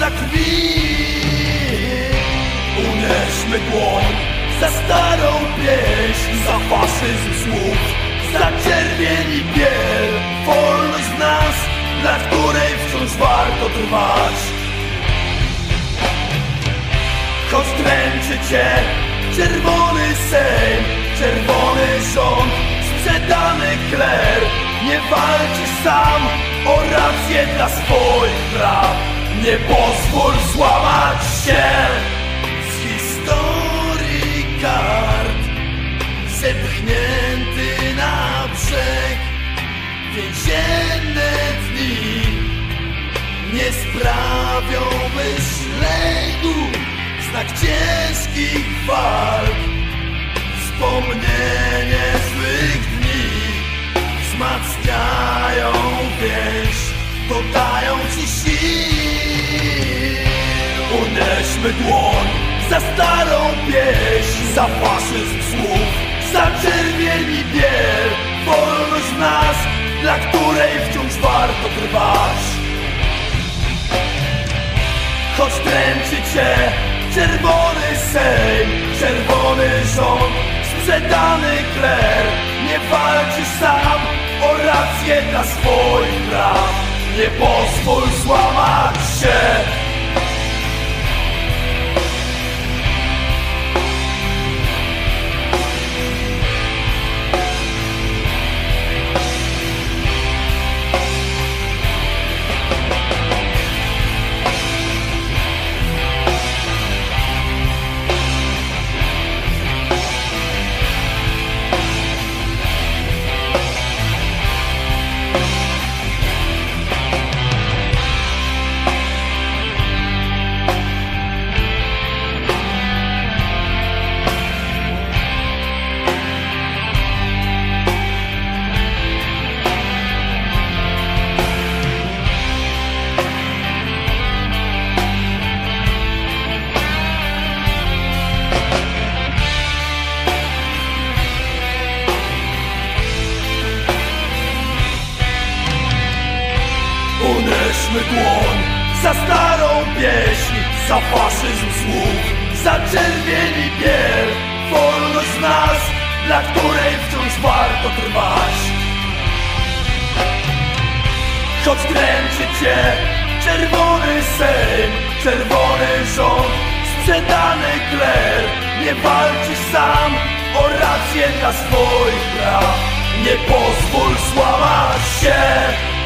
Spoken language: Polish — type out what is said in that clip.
na krwi. Unieśmy dłoń za starą pieśń, za faszyzm słów, za czerwień i biel. Wolność w nas, dla której wciąż warto trwać. Choć dręczy cię czerwony sejm, czerwony rząd, sprzedany kler, nie walczysz sam o rację dla swoich praw. Nie pozwól złamać się z historii kart. Zepchnięty na brzeg, więzienne dni nie sprawią myśleniu. Znak ciężkich walk, wspomnienie złych dni wzmacniają więź, dodają ci sił. Unieśmy dłoń za starą pieśń, za faszyzm słów, za czerwień i biel. Wolność w nas, dla której wciąż warto trwać. Choć dręczy cię czerwony sejm, czerwony rząd, sprzedany kler, nie walczysz sam o rację dla swoich praw. Nie pozwól złamać się. Unieśmy dłoń za starą pieśń, za faszyzm słów, za czerwień i biel. Wolność w nas, dla której wciąż warto trwać. Choć dręczy cię czerwony sejm, czerwony rząd, sprzedany kler, nie walczysz sam o rację dla swoich praw. Nie pozwól złamać się.